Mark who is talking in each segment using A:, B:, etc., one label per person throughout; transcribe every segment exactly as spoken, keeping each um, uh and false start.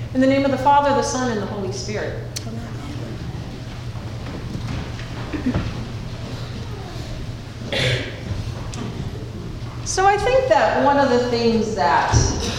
A: In the name of the Father, the Son, and the Holy Spirit. So I think that one of the things that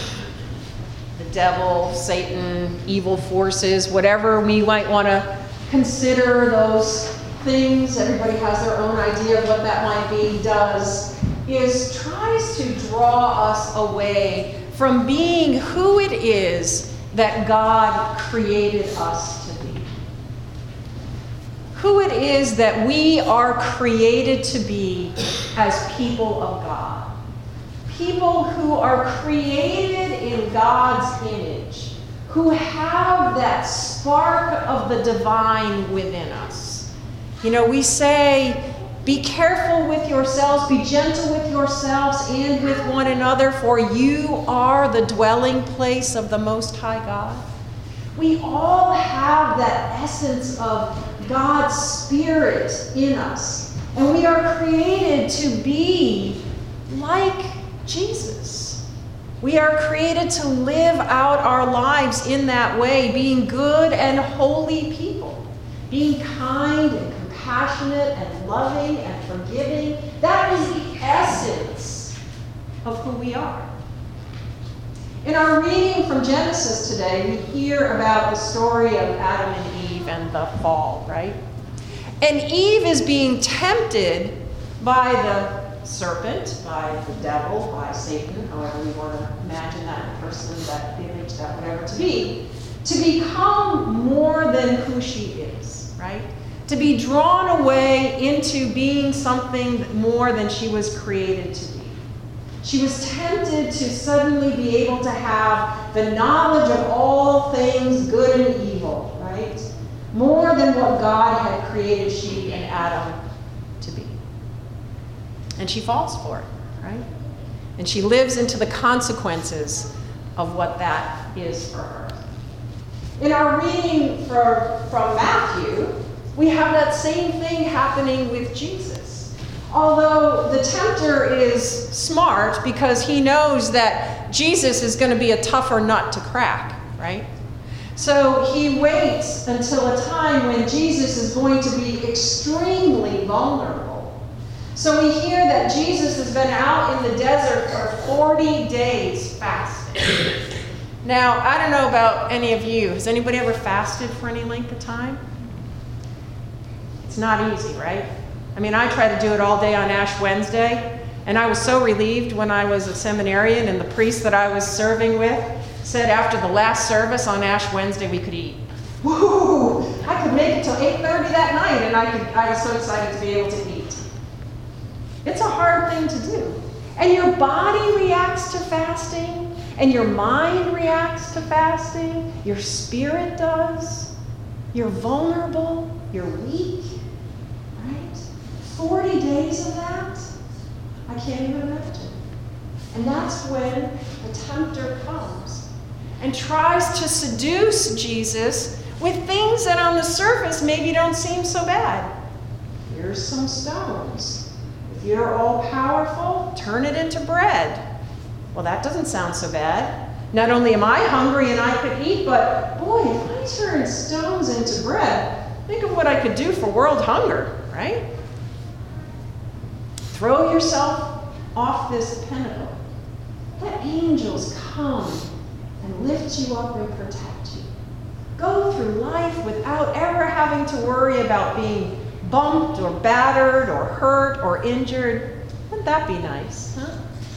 A: the devil, Satan, evil forces, whatever we might want to consider those things, everybody has their own idea of what that might be, does, is tries to draw us away from being who it is that God created us to be. Who it is that we are created to be as people of God. People who are created in God's image, who have that spark of the divine within us. You know, we say, be careful with yourselves, be gentle with yourselves and with one another, for you are the dwelling place of the Most High God. We all have that essence of God's Spirit in us, and we are created to be like Jesus. We are created to live out our lives in that way, being good and holy people, being kind and compassionate and loving and forgiving. That is the essence of who we are. In our reading from Genesis today, we hear about the story of Adam and Eve and the fall, right? And Eve is being tempted by the serpent, by the devil, by Satan, however we want to imagine that person, that image, that whatever to be, to become more than who she is, right? To be drawn away into being something more than she was created to be. She was tempted to suddenly be able to have the knowledge of all things good and evil, right? More than what God had created she and Adam to be. And she falls for it, right? And she lives into the consequences of what that is for her. In our reading for, from Matthew, we have that same thing happening with Jesus. Although the tempter is smart because he knows that Jesus is going to be a tougher nut to crack, right? So he waits until a time when Jesus is going to be extremely vulnerable. So we hear that Jesus has been out in the desert for forty days fasting. Now, I don't know about any of you. Has anybody ever fasted for any length of time? It's not easy, right? I mean, I try to do it all day on Ash Wednesday, and I was so relieved when I was a seminarian and the priest that I was serving with said after the last service on Ash Wednesday we could eat. Woo! I could make it till eight thirty that night, and I, could, I was so excited to be able to eat. It's a hard thing to do. And your body reacts to fasting, and your mind reacts to fasting, your spirit does. You're vulnerable, you're weak, right? forty days of that? I can't even imagine. And that's when the tempter comes and tries to seduce Jesus with things that on the surface maybe don't seem so bad. Here's some stones. If you're all powerful, turn it into bread. Well, that doesn't sound so bad. Not only am I hungry and I could eat, but boy, if I turn stones into bread, think of what I could do for world hunger, right? Throw yourself off this pinnacle. Let angels come and lift you up and protect you. Go through life without ever having to worry about being bumped or battered or hurt or injured. Wouldn't that be nice, huh?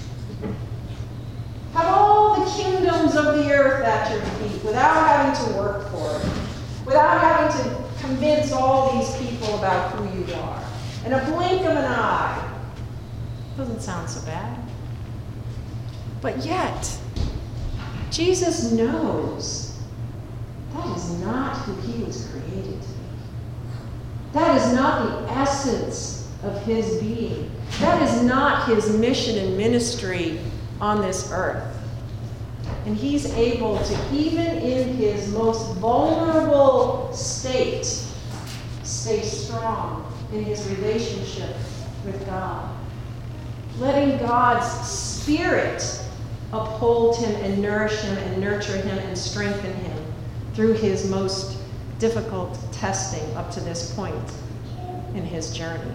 A: Have all the kingdoms of the earth at your feet without having to work for it, without having to convince all these people about who you are. In a blink of an eye. Doesn't sound so bad. But yet, Jesus knows that is not who he was created to be. That is not the essence of his being. That is not his mission and ministry on this earth. And he's able to, even in his most vulnerable state, stay strong in his relationship with God. Letting God's Spirit uphold him and nourish him and nurture him and strengthen him through his most difficult testing up to this point in his journey.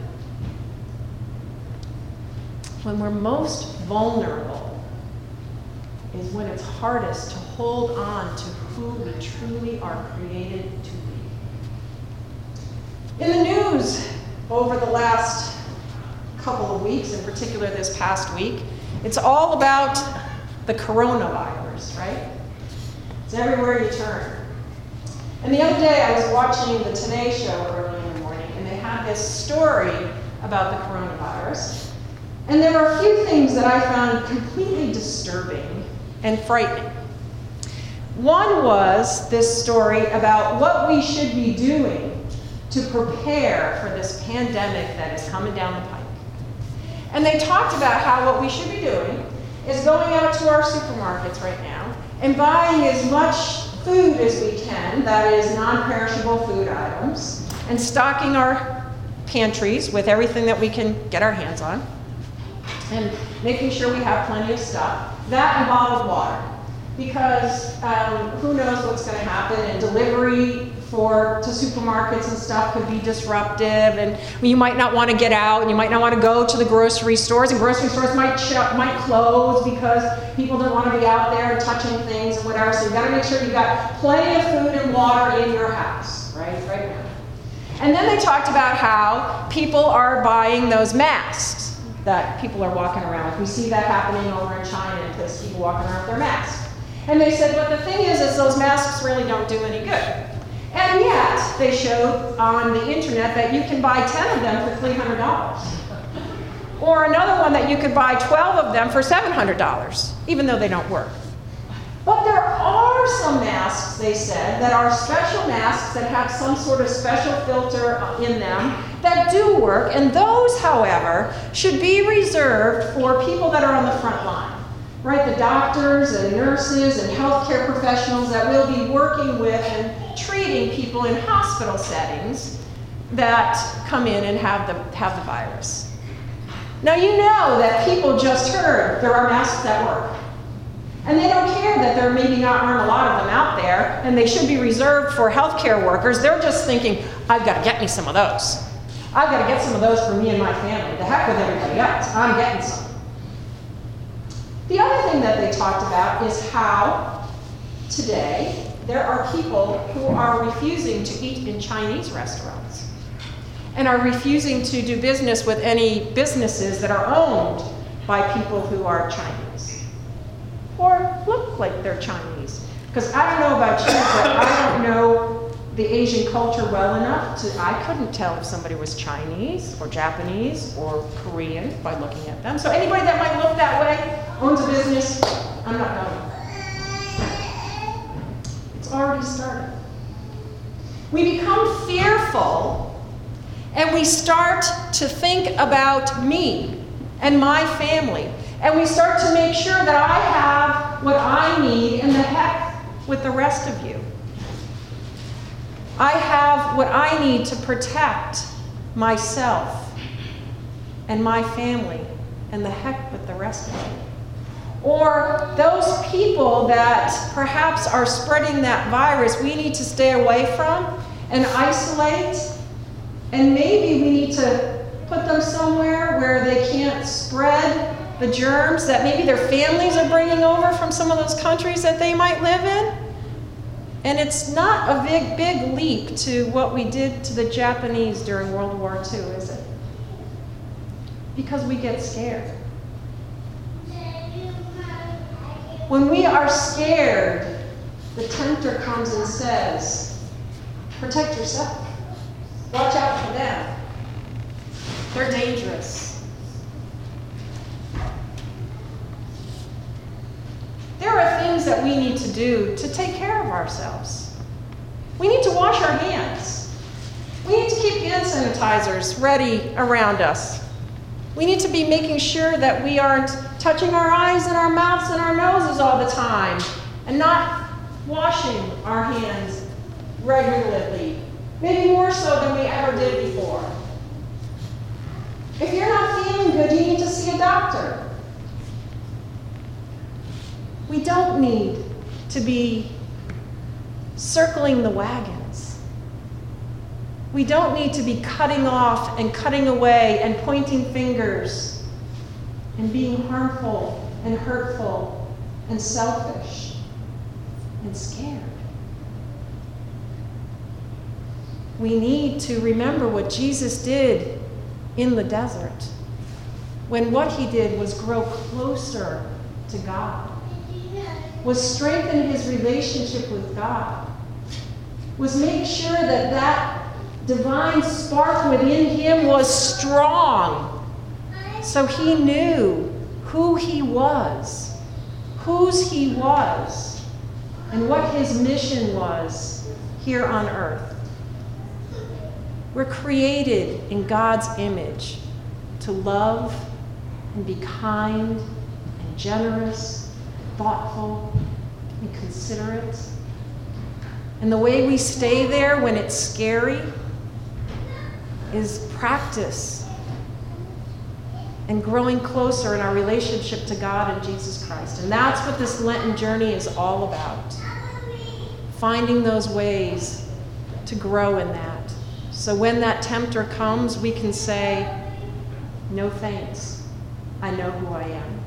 A: When we're most vulnerable is when it's hardest to hold on to who we truly are created to be. In the news over the last couple of weeks, in particular this past week, it's all about the coronavirus, right? It's everywhere you turn. And the other day I was watching the Today Show early in the morning, and they had this story about the coronavirus. And there were a few things that I found completely disturbing and frightening. One was this story about what we should be doing to prepare for this pandemic that is coming down the pike. And they talked about how what we should be doing is going out to our supermarkets right now and buying as much food as we can, that is non-perishable food items, and stocking our pantries with everything that we can get our hands on, and making sure we have plenty of stuff. That and bottled water, because um, who knows what's going to happen, and delivery for to supermarkets and stuff could be disruptive, and you might not want to get out, and you might not want to go to the grocery stores, and grocery stores might shut, might close because people don't want to be out there and touching things and whatever. So you got to make sure you got plenty of food and water in your house, right, right now. And then they talked about how people are buying those masks that people are walking around with. We see that happening over in China, and there's people walking around with their masks. And they said, but the thing is, is those masks really don't do any good. And yet, they showed on the internet that you can buy ten of them for three hundred dollars. Or another one that you could buy twelve of them for seven hundred dollars, even though they don't work. But there are some masks, they said, that are special masks that have some sort of special filter in them that do work. And those, however, should be reserved for people that are on the front line, right? The doctors and nurses and healthcare professionals that will be working with and treating people in hospital settings that come in and have the, have the virus. Now, you know that people just heard there are masks that work. And they don't care that there maybe not aren't a lot of them out there, and they should be reserved for healthcare workers. They're just thinking, I've got to get me some of those. I've got to get some of those for me and my family. The heck with everybody else. I'm getting some. The other thing that they talked about is how today there are people who are refusing to eat in Chinese restaurants and are refusing to do business with any businesses that are owned by people who are Chinese or look like they're Chinese. Because I don't know about you, but I don't know the Asian culture well enough to, I couldn't tell if somebody was Chinese or Japanese or Korean by looking at them. So anybody that might look that way owns a business, I'm not knowing. It's already started. We become fearful and we start to think about me and my family. And we start to make sure that I have what I need, and the heck with the rest of you. I have what I need to protect myself and my family, and the heck with the rest of you. Or those people that perhaps are spreading that virus, we need to stay away from and isolate, and maybe we need to put them somewhere where they can't spread the germs that maybe their families are bringing over from some of those countries that they might live in. And it's not a big, big leap to what we did to the Japanese during World War Two, is it? Because we get scared. When we are scared, the tempter comes and says, protect yourself. Watch out for them. They're dangerous. There are things that we need to do to take care of ourselves. We need to wash our hands. We need to keep hand sanitizers ready around us. We need to be making sure that we aren't touching our eyes and our mouths and our noses all the time and not washing our hands regularly, maybe more so than we ever did before. If you're not feeling good, you need to see a doctor. We don't need to be circling the wagons. We don't need to be cutting off and cutting away and pointing fingers and being harmful and hurtful and selfish and scared. We need to remember what Jesus did in the desert, when what he did was grow closer to God, was strengthen his relationship with God, was make sure that that divine spark within him was strong, so he knew who he was, whose he was, and what his mission was here on earth. We're created in God's image to love and be kind and generous, thoughtful and considerate. And the way we stay there when it's scary is practice and growing closer in our relationship to God and Jesus Christ. And that's what this Lenten journey is all about. Finding those ways to grow in that. So when that tempter comes, we can say, no thanks. I know who I am.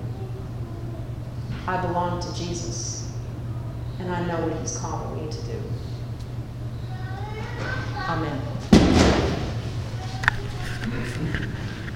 A: I belong to Jesus, and I know what he's calling me to do. Amen.